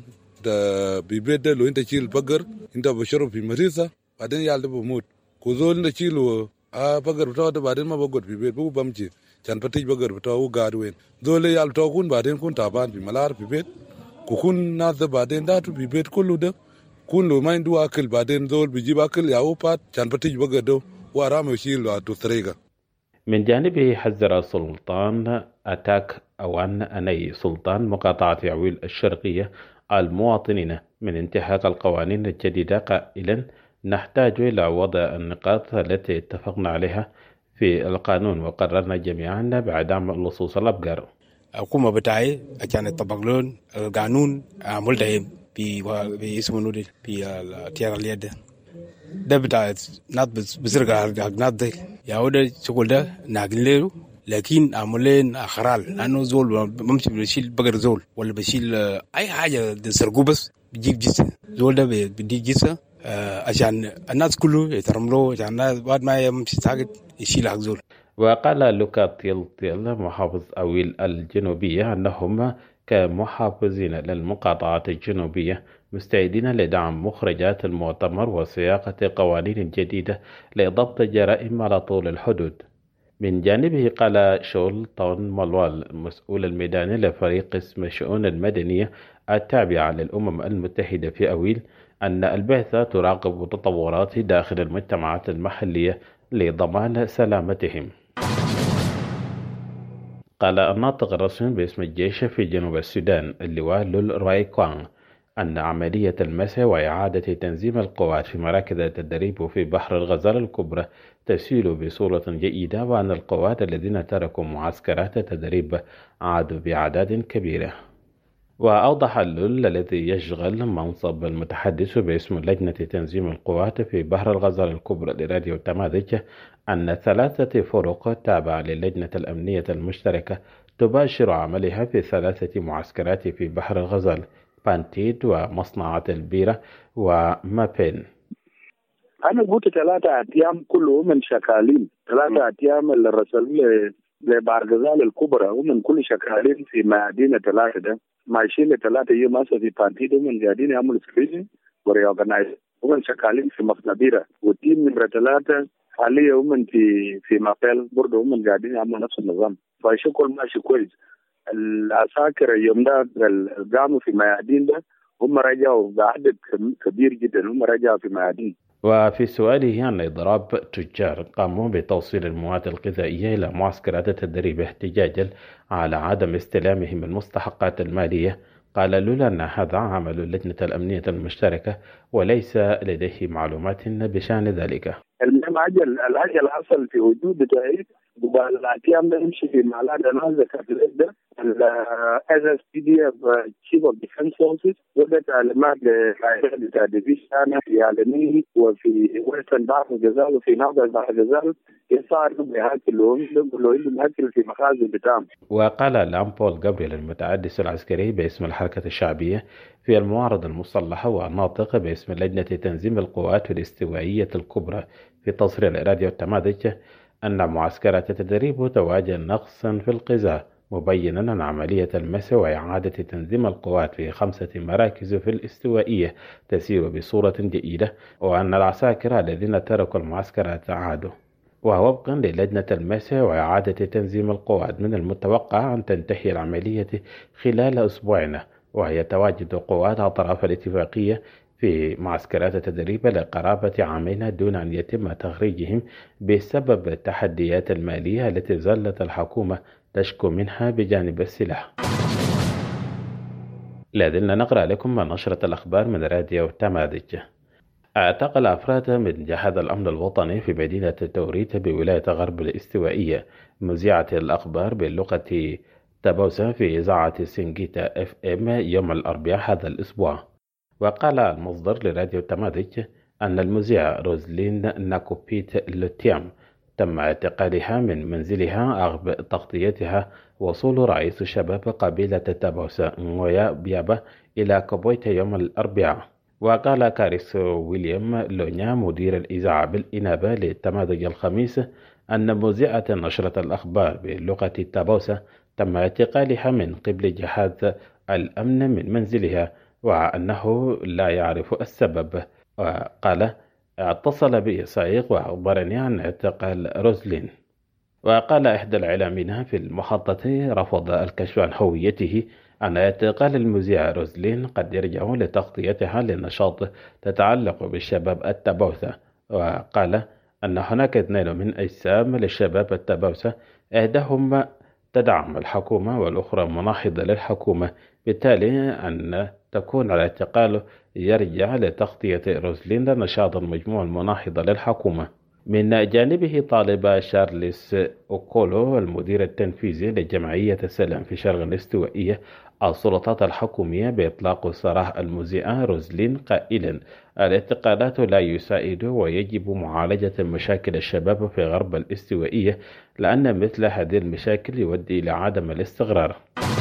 ده بيبيت ده لو انت تشيل بقر انت بشرب في مريضة بعدين يال ده بموت، كوزول انت تشيله اه بقر بتاعه ده بعدين ما بقعد في بيت بقى بمشي كان بتيجي بقر بتاعه قاعد وين زول يال بتاعه كون بعدين كون تعبان في ملار في بيت كون ناس بعدين داتو في بيت كله ده كون لو ما عنده أكل بعدين زول بيجيب أكل ياو بات كان بتيجي بقر ده وارام يشيل عدو طريقة. من جانبه حذر السلطان أتاك أوان أني سلطان مقاطعة عويل الشرقية المواطنين من انتهاك القوانين الجديدة، قائلا نحتاج إلى وضع النقاط التي اتفقنا عليها في القانون وقررنا جميعا بعدم لصوص الأبقار. الحكومة بتاعي عشان يطبق لون القانون ملتهم في في اسمه نودي في التيار اليد ده بتاع ناس بسرقة ناس ده يهودا شغل ده ناقل له، لكن عملين أخرال لأنه زول بمشي بيشيل بقر زول ولا بيشيل أي حاجة تسرقه بس بيجيب جثة زول ده بيدي جثة عشان الناس كله يترم له عشان الناس بعد ما يمشي ساقط يشيل حق زول. وقال لوكا تيلتيل محافظ أويل الجنوبية أنهم كمحافظين للمقاطعات الجنوبية مستعدين لدعم مخرجات المؤتمر وصياغة قوانين جديدة لضبط الجرائم على طول الحدود. من جانبه قال شول طون مالوال المسؤول الميداني لفريق قسم الشؤون المدنية التابعة للأمم المتحدة في أويل أن البعثة تراقب تطورات داخل المجتمعات المحلية لضمان سلامتهم. قال الناطق الرسمي باسم الجيش في جنوب السودان اللواء لول راي كوان أن عملية المسح وإعادة تنظيم القوات في مراكز التدريب في بحر الغزال الكبرى تسير بصورة جيدة، وأن القوات الذين تركوا معسكرات التدريب عادوا بأعداد كبيرة. وأوضح اللول الذي يشغل منصب المتحدث باسم لجنة تنظيم القوات في بحر الغزال الكبرى لراديو تمازج أن ثلاثة فرق تابعة للجنة الأمنية المشتركة تباشر عملها في ثلاثة معسكرات في بحر الغزال، بانتيد ومصنعة البيرة ومابين. أنا قلت ثلاثة أيام كلهم من شكالين، ثلاثة أيام اللي رسلوا لبحر الغزال الكبرى ومن كل شكالين في مدينة ثلاثة ده ماشيين لثلاثة يوم هسه في بانتيد ومن قاعدين يعملوا سكرينينج وريورجنايز ومن شكالين في مصنع بيرة، والتيم من ثلاثة حاليا ومن في في مابيل برضه ومن قاعدين يعملوا نفس النظام، فالشغل ماشي كويس. العساكر اليوم ده قاموا في ميادين ده هم رجعوا بعدد كبير جدا، هم رجعوا في ميادين. وفي سؤاله عن إضراب تجار قاموا بتوصيل المواد الغذائية إلى معسكرات التدريب احتجاجا على عدم استلامهم المستحقات المالية، قال لولا أن هذا عمل اللجنة الأمنية المشتركة وليس لديه معلومات بشأن ذلك. العجل العجل حصل في وجود بتاعي والأيام ده يمشي في مالات نازل كاتلت ده ال إس إس بي دي Chief of Defense Forces وده تعليمات للعائلات بتاع ديفيشن في عالمي وفي ويسترن بحر الغزال وفي نهضة بحر الغزال يساعدوا بهاكلهم لهم بهاكل في مخازن بتاعهم. وقال لامبول جابريل المتحدث العسكري باسم الحركة الشعبية في المعارضة المسلحة والناطق باسم لجنة تنظيم القوات الاستوائية الكبرى في تصريح راديو التمازج أن معسكرات التدريب تواجه نقصا في الغذاء، مبينا أن عملية المسح وإعادة تنظيم القوات في خمسة مراكز في الاستوائية تسير بصورة جيدة، وأن العساكر الذين تركوا المعسكر تعادوا. ووفقا للجنة المسح وإعادة تنظيم القوات من المتوقع أن تنتهي العملية خلال أسبوعنا، وهي تواجد قوات أطراف الاتفاقية في معسكرات التدريب لقرابة عامين دون أن يتم تخريجهم بسبب التحديات المالية التي ظلت الحكومة تشكو منها بجانب السلاح. لازلنا نقرأ لكم نشرة الأخبار من راديو تماذج. اعتقل أفراد من جهاز الأمن الوطني في مدينة توريت بولاية غرب الاستوائية مذيعة الأخبار باللغة تبوسة في إذاعة سنجيتا اف ام يوم الأربعاء هذا الأسبوع. وقال المصدر لراديو تماذج أن المذيعة روزلين ناكوبيت لوتيام تم اعتقالها من منزلها عقب تغطيتها وصول رئيس شباب قبيلة تبوسة نويا بيابا إلى كوبويتا يوم الأربعاء. وقال كاريس ويليام لونيا مدير الإذاعة بالإنابة للتماذج الخميس أن مذيعة نشرة الأخبار باللغة تبوسة تم اعتقالها من قبل جهاز الأمن من منزلها وأنه لا يعرف السبب. وقال اتصل بي سائق وأخبرني عن اعتقال روزلين. وقال إحدى الإعلاميين في المحطة رفض الكشف عن هويته أن اعتقال المذيعة روزلين قد يرجع لتغطيتها لنشاط تتعلق بالشباب التبوسة. وقال أن هناك اثنين من أجسام للشباب التبوسة، إحداهم تدعم الحكومة والأخرى مناهضة للحكومة، بالتالي أن تكون الاعتقال يرجع لتغطية روزلين لنشاط المجموعة المناهضة للحكومة. من جانبه طالب شارلس أوكولو المدير التنفيذي لجمعية السلام في شرق الاستوائية السلطات الحكومية بإطلاق سراح المذيعة روزلين قائلا الاعتقالات لا يساعد ويجب معالجة مشاكل الشباب في غرب الاستوائية لأن مثل هذه المشاكل يؤدي إلى عدم الاستقرار.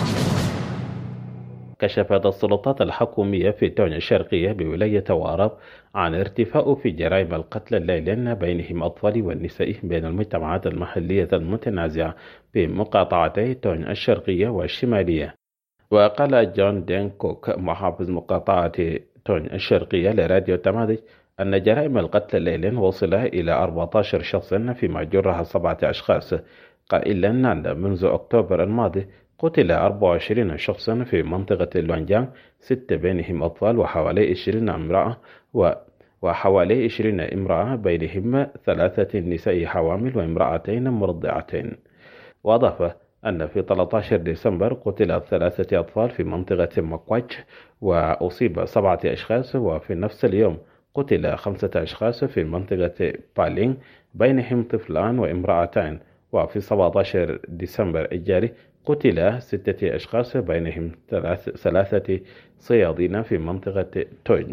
كشفت السلطات الحكومية في تونيا الشرقية بولاية واراب عن ارتفاع في جرائم القتل الليلين بينهم أطفال والنساء بين المجتمعات المحلية المتنازعة في مقاطعتي تونيا الشرقية والشمالية. وقال جون دين كوك محافظ مقاطعة تونيا الشرقية لراديو تماذج أن جرائم القتل الليلين وصل إلى أربعة عشر شخصا فيما جرها سبعة أشخاص، قائلا أن منذ أكتوبر الماضي قتل أربعة وعشرين شخصا في منطقة اللوانجان، ستة بينهم أطفال وحوالي عشرين امرأة و... وحوالي عشرين امرأة بينهم ثلاثة نساء حوامل وامرأتين مرضعتين. وأضاف أن في ثلاثة عشر ديسمبر قتل ثلاثة أطفال في منطقة مكواج وأصيب سبعة أشخاص، وفي نفس اليوم قتل خمسة أشخاص في منطقة بالين بينهم طفلان وامرأتان. وفي سبعة عشر ديسمبر الجاري قتل ستة أشخاص بينهم ثلاثة صيادين في منطقة توين.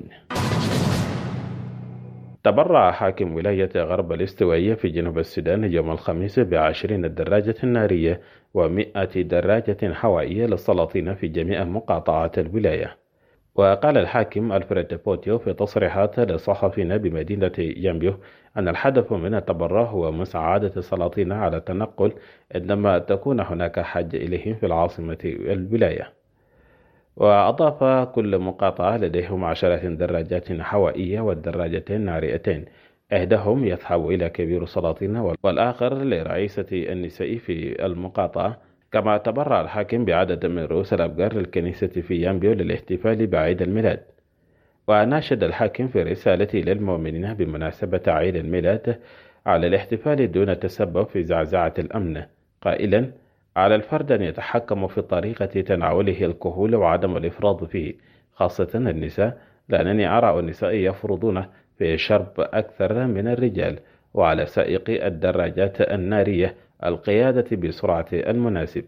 تبرع حاكم ولاية غرب الاستوائية في جنوب السودان يوم الخميس بعشرين دراجة نارية ومئة دراجة هوائية للسلاطين في جميع مقاطعات الولاية. وقال الحاكم ألفريد بوتيو في تصريحات للصحفيين بمدينة يامبيو أن الهدف من التبرع هو مساعدة السلاطين على التنقل عندما تكون هناك حاجة إليهم في العاصمة الولاية. وأضاف كل مقاطعة لديهم عشرة دراجات هوائية والدراجتين ناريتين، إحداهم يذهب إلى كبير السلاطين والآخر لرئيسة النساء في المقاطعة. كما تبرع الحاكم بعدد من رؤوس الأبقار للكنيسة في يامبيو للاحتفال بعيد الميلاد. وناشد الحاكم في رسالته للمؤمنين بمناسبة عيد الميلاد على الاحتفال دون تسبب في زعزعة الأمن، قائلا على الفرد أن يتحكم في طريقة تناوله الكحول وعدم الإفراط فيه، خاصة النساء، لأنني أرى النساء يفرضون في الشرب أكثر من الرجال، وعلى سائقي الدراجات النارية القيادة بسرعة المناسب.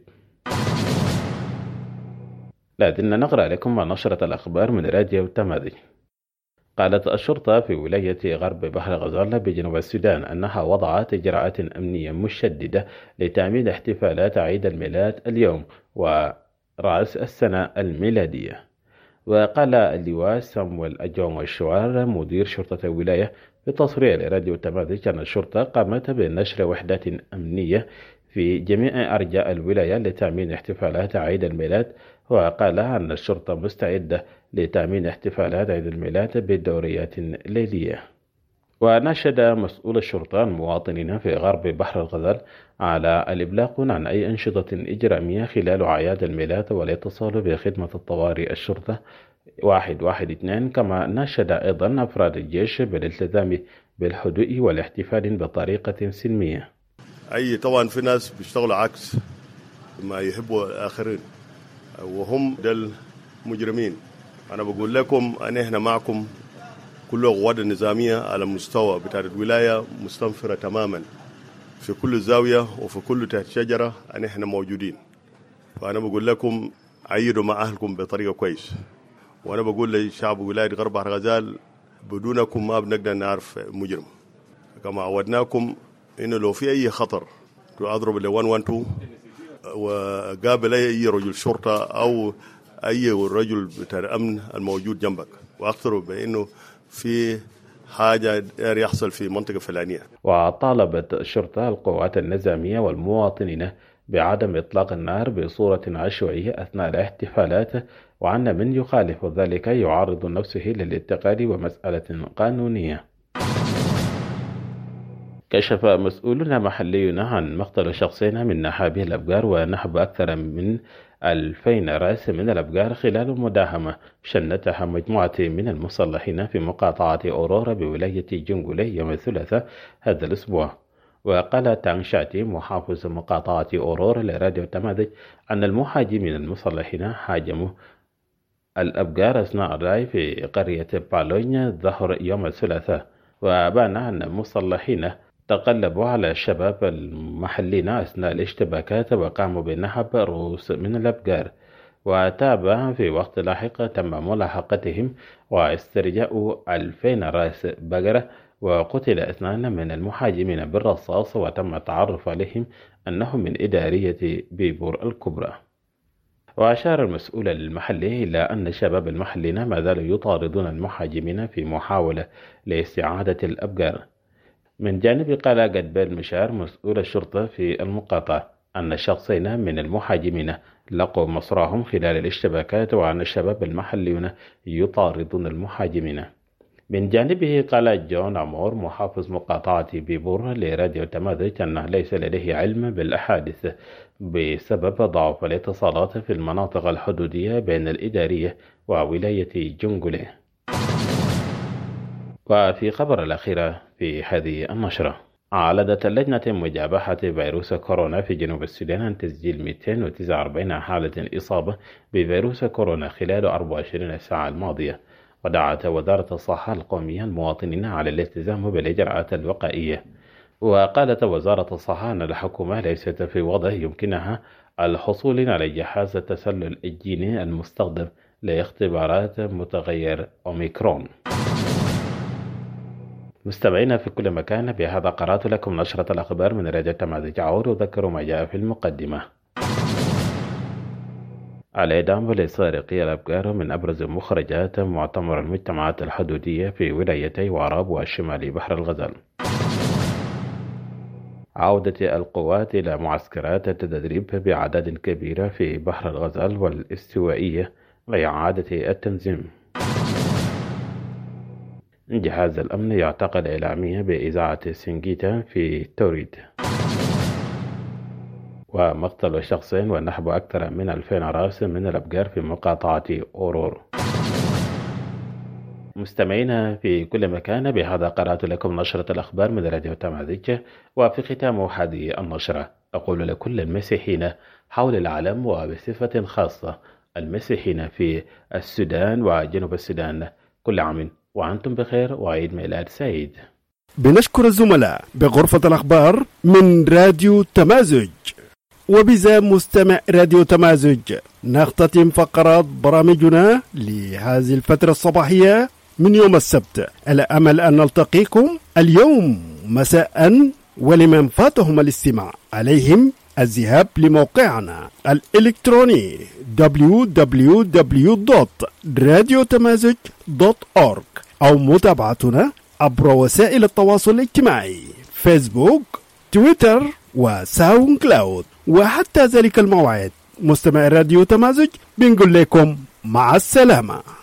لازلنا نقرأ لكم نشرة الأخبار من راديو تماذج. قالت الشرطة في ولاية غرب بحر غزال بجنوب السودان أنها وضعت إجراءات أمنية مشددة لتأمين احتفالات عيد الميلاد اليوم ورأس السنة الميلادية. وقال اللواء سامويل أجون الشوار مدير شرطة الولاية في تصريح لراديو تماذج أن الشرطة قامت بنشر وحدات أمنية في جميع أرجاء الولاية لتأمين احتفالات عيد الميلاد. وقال أن الشرطة مستعدة لتأمين احتفالات عيد الميلاد بدوريات ليلية. وناشد مسؤول الشرطة المواطنين في غرب بحر الغزال على الإبلاغ عن أي أنشطة إجرامية خلال أعياد الميلاد والاتصال بخدمة الطوارئ الشرطة واحد واحد اثنين. كما ناشد أيضا أفراد الجيش بالالتزام بالهدوء والاحتفال بطريقة سلمية. أي طبعا في ناس بيشتغلوا عكس ما يحبوا الآخرين وهم دل مجرمين. أنا بقول لكم أن إحنا معكم كل القوات النظامية على مستوى بتاع الولاية مستنفرة تماما في كل زاوية وفي كل تحت شجرة أن إحنا موجودين. فأنا بقول لكم عيدوا مع أهلكم بطريقة كويس. وأنا بقول لشعب ولاية غرب بحر الغزال بدونكم ما بنقدر نعرف مجرم. كما عودناكم إنه لو في أي خطر تضرب ل واحد واحد اثنين وقابل أي رجل شرطة أو أي رجل بتاع الأمن الموجود جنبك وأخطروا بأنه في حاجة يحصل في منطقة فلانية. وطالبت الشرطة القوات النظامية والمواطنين بعدم إطلاق النار بصورة عشوائية أثناء الاحتفالات، وأن من يخالف ذلك يعرض نفسه للانتقال ومسألة قانونية. كشف مسؤولون محليون عن مقتل شخصين من نهب الأبقار ونهب أكثر من ألفين رأس من الأبقار خلال مداهمة شنتها مجموعة من المسلحين في مقاطعة أورورا بولاية جنجولي يوم الثلاثاء هذا الأسبوع. وقال تانغ شاتي محافظ مقاطعة أورورا لراديو تمازج أن المهاجمين المسلحين هاجموا الأبقار أثناء الرأي في قرية بالونيا ظهر يوم الثلاثاء. وأبان أن المسلحين تقلبوا على الشباب المحلين أثناء الاشتباكات وقاموا بنهب رؤوس من الأبقار. وتابع في وقت لاحق تم ملاحقتهم واسترجاء ألفين رأس بقرة، وقتل اثنان من المهاجمين بالرصاص وتم التعرف عليهم أنهم من إدارية بيبور الكبرى. وأشار المسؤول المحلي إلى أن الشباب المحليين ما زالوا يطاردون المهاجمين في محاولة لاستعادة الأبقار. من جانب قال قدبال مشار مسؤول الشرطة في المقاطعة أن الشخصين من المهاجمين لقوا مصراهم خلال الاشتباكات، وأن الشباب المحليون يطاردون المهاجمين. من جانبه قال جون عمور محافظ مقاطعة بيبور لراديو تمازج أنه ليس لديه علم بالأحادث بسبب ضعف الاتصالات في المناطق الحدودية بين الإدارية وولاية جنجولي. وفي خبر الأخيرة في هذه النشرة، أعلنت اللجنة مجابحة فيروس كورونا في جنوب السودان عن تسجيل مئتين وتسعة وأربعين حالة إصابة بفيروس كورونا خلال أربع وعشرين ساعة الماضية. ودعت وزارة الصحة القومية المواطنين على الالتزام بالإجراءات الوقائية. وقالت وزارة الصحة أن الحكومة ليست في وضع يمكنها الحصول على جهاز التسلل الجيني المستخدم لاختبارات متغير أوميكرون. مستمعينا في كل مكان، بهذا قرأت لكم نشرة الأخبار من راديو تمازج. عود وذكروا ما جاء في المقدمة. الإعدام لسارقي الأبقار من أبرز مخرجات مؤتمر المجتمعات الحدودية في ولايتي وعراب وشمال بحر الغزال. عودة القوات إلى معسكرات التدريب بأعداد كبيرة في بحر الغزال والاستوائية لإعادة التنظيم. جهاز الأمن يعتقل إعلامية بإذاعة سنجيتا في توريد. ومقتل شخصين ونحب أكثر من ألفين رأس من الأبقار في مقاطعة أورور. مستمعينا في كل مكان، بهذا قرأت لكم نشرة الأخبار من راديو تمازج. وفي ختام هذه النشرة أقول لكل المسيحيين حول العالم وبصفة خاصة المسيحيين في السودان وجنوب السودان كل عام وأنتم بخير وعيد ميلاد سعيد. بنشكر الزملاء بغرفة الأخبار من راديو تمازج. وبذا مستمع راديو تمازج نختتم فقرات برامجنا لهذه الفترة الصباحية من يوم السبت، على أمل أن نلتقيكم اليوم مساء. ولمن فاتهم الاستماع عليهم الذهاب لموقعنا الإلكتروني دبليو دبليو دبليو دوت راديو تمازج دوت أورغ أو متابعتنا عبر وسائل التواصل الاجتماعي فيسبوك، تويتر وساوند كلاود. وحتى ذلك الموعد مستمع راديو تمازج بنقول لكم مع السلامة.